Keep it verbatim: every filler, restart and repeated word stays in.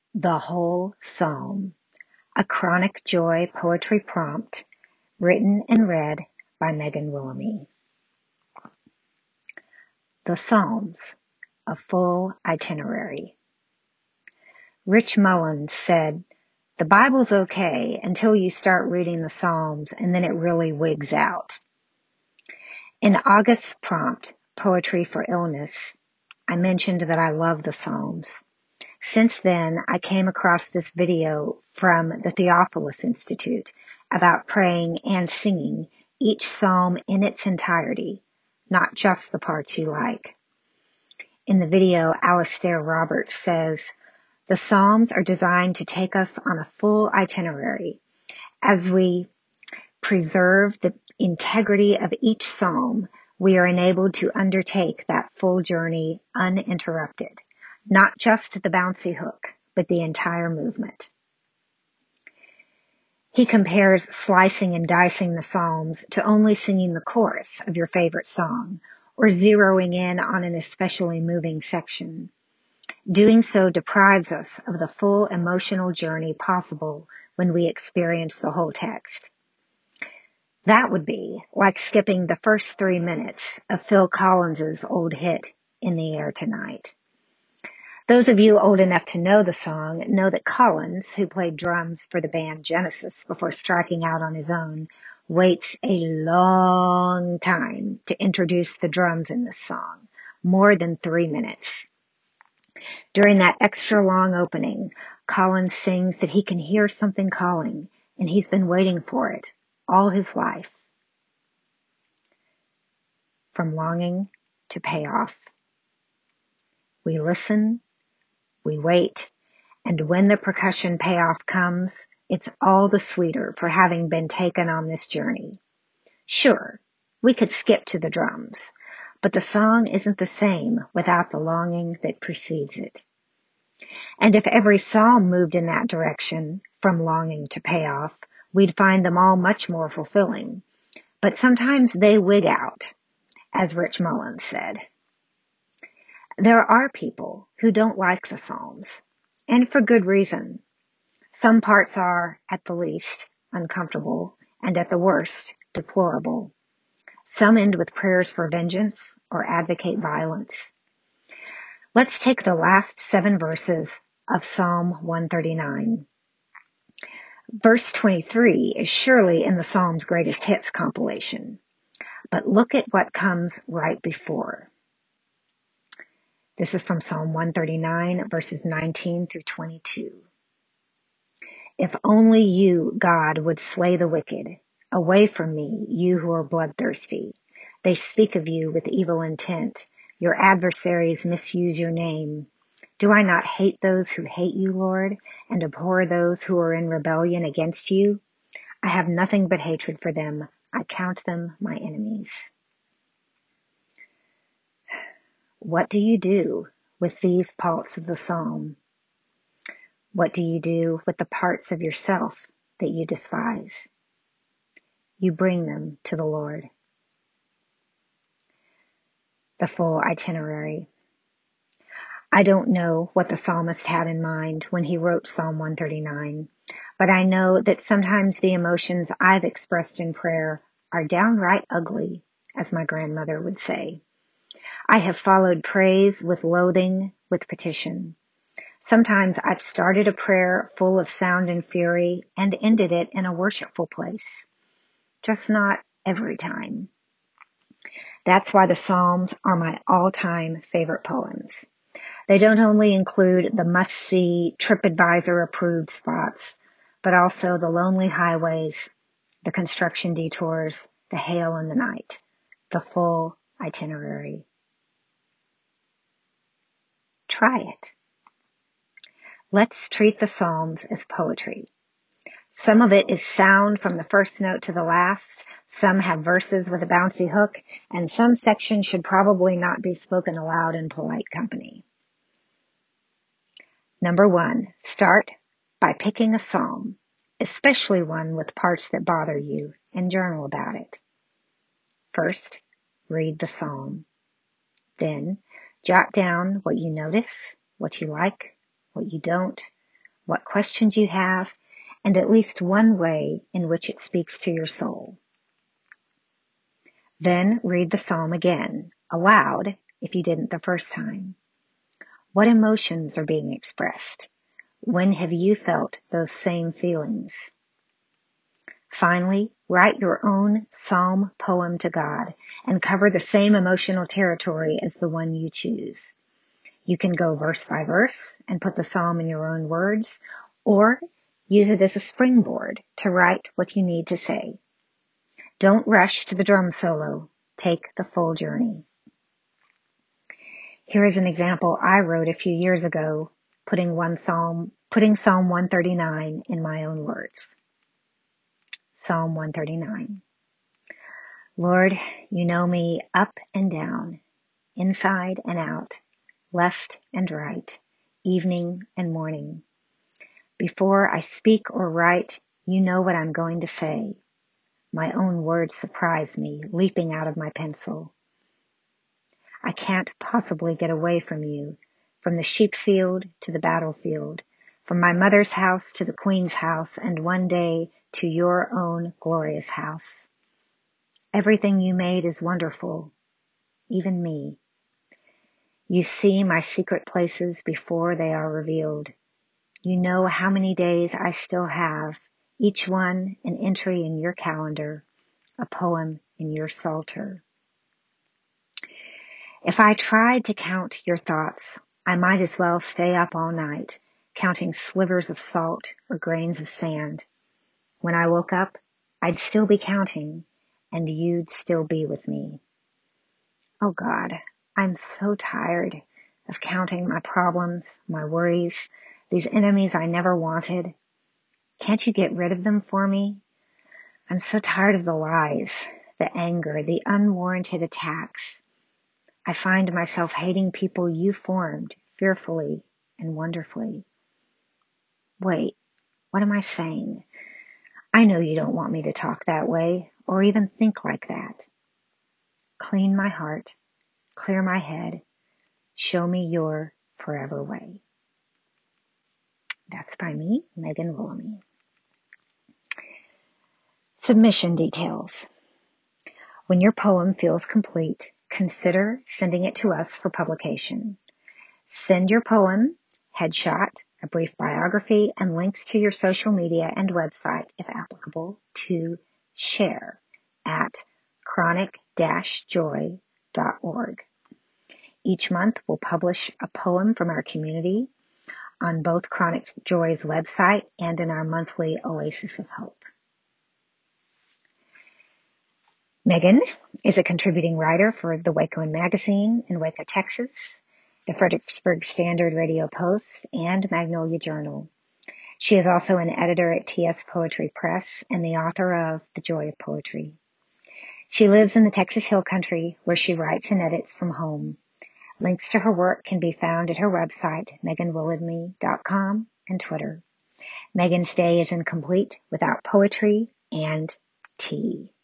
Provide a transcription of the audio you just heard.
The Whole Psalm, a Chronic Joy poetry prompt, written and read by Megan Willoughby. The Psalms, a full itinerary. Rich Mullins said, "The Bible's okay until you start reading the Psalms and then it really wigs out." In August's prompt, Poetry for Illness, I mentioned that I love the Psalms. Since then, I came across this video from the Theophilus Institute about praying and singing each psalm in its entirety, not just the parts you like. In the video, Alastair Roberts says, "The Psalms are designed to take us on a full itinerary. As we preserve the integrity of each psalm, we are enabled to undertake that full journey uninterrupted. Not just the bouncy hook, but the entire movement." He compares slicing and dicing the Psalms to only singing the chorus of your favorite song or zeroing in on an especially moving section. Doing so deprives us of the full emotional journey possible when we experience the whole text. That would be like skipping the first three minutes of Phil Collins's old hit, "In the Air Tonight." Those of you old enough to know the song know that Collins, who played drums for the band Genesis before striking out on his own, waits a long time to introduce the drums in this song, more than three minutes. During that extra long opening, Collins sings that he can hear something calling, and he's been waiting for it all his life. From longing to payoff. We listen, we wait, and when the percussion payoff comes, it's all the sweeter for having been taken on this journey. Sure, we could skip to the drums, but the song isn't the same without the longing that precedes it. And if every psalm moved in that direction, from longing to payoff, we'd find them all much more fulfilling. But sometimes they wig out, as Rich Mullins said. There are people who don't like the Psalms, and for good reason. Some parts are, at the least, uncomfortable, and at the worst, deplorable. Some end with prayers for vengeance or advocate violence. Let's take the last seven verses of Psalm one thirty-nine. Verse twenty-three is surely in the Psalm's greatest hits compilation, but look at what comes right before. This is from Psalm one thirty-nine, verses nineteen through twenty-two. "If only you, God, would slay the wicked. Away from me, you who are bloodthirsty. They speak of you with evil intent. Your adversaries misuse your name. Do I not hate those who hate you, Lord, and abhor those who are in rebellion against you? I have nothing but hatred for them. I count them my enemies." What do you do with these parts of the psalm? What do you do with the parts of yourself that you despise? You bring them to the Lord. The full itinerary. I don't know what the psalmist had in mind when he wrote Psalm one thirty-nine, but I know that sometimes the emotions I've expressed in prayer are downright ugly, as my grandmother would say. I have followed praise with loathing, with petition. Sometimes I've started a prayer full of sound and fury and ended it in a worshipful place. Just not every time. That's why the Psalms are my all-time favorite poems. They don't only include the must-see, TripAdvisor-approved spots, but also the lonely highways, the construction detours, the hail in the night, the full itinerary. Try it. Let's treat the Psalms as poetry. Some of it is sound from the first note to the last. Some have verses with a bouncy hook, and some sections should probably not be spoken aloud in polite company. Number one, start by picking a psalm, especially one with parts that bother you, and journal about it. First, read the psalm. Then, jot down what you notice, what you like, what you don't, what questions you have, and at least one way in which it speaks to your soul. Then read the psalm again, aloud, if you didn't the first time. What emotions are being expressed? When have you felt those same feelings? Finally, write your own psalm poem to God and cover the same emotional territory as the one you choose. You can go verse by verse and put the psalm in your own words, or use it as a springboard to write what you need to say. Don't rush to the drum solo. Take the full journey. Here is an example I wrote a few years ago, putting one psalm, putting Psalm one thirty-nine in my own words. Psalm one thirty-nine. Lord, you know me up and down, inside and out, left and right, evening and morning. Before I speak or write, you know what I'm going to say. My own words surprise me, leaping out of my pencil. I can't possibly get away from you, from the sheep field to the battlefield, from my mother's house to the Queen's house, and one day to your own glorious house. Everything you made is wonderful, even me. You see my secret places before they are revealed. You know how many days I still have, each one an entry in your calendar, a poem in your psalter. If I tried to count your thoughts, I might as well stay up all night, counting slivers of salt or grains of sand. When I woke up, I'd still be counting, and you'd still be with me. Oh God, I'm so tired of counting my problems, my worries, these enemies I never wanted. Can't you get rid of them for me? I'm so tired of the lies, the anger, the unwarranted attacks. I find myself hating people you formed fearfully and wonderfully. Wait, what am I saying? I know you don't want me to talk that way or even think like that. Clean my heart, clear my head, show me your forever way. That's by me, Megan Willoughby. Submission details. When your poem feels complete, consider sending it to us for publication. Send your poem, headshot, a brief biography, and links to your social media and website, if applicable, to share at chronic dash joy dot org. Each month, we'll publish a poem from our community on both Chronic Joy's website and in our monthly Oasis of Hope. Megan is a contributing writer for the Wacoan Magazine in Waco, Texas, the Fredericksburg Standard Radio Post, and Magnolia Journal. She is also an editor at T S Poetry Press and the author of The Joy of Poetry. She lives in the Texas Hill Country, where she writes and edits from home. Links to her work can be found at her website, megan willoughby dot com, and Twitter. Megan's day is incomplete without poetry and tea.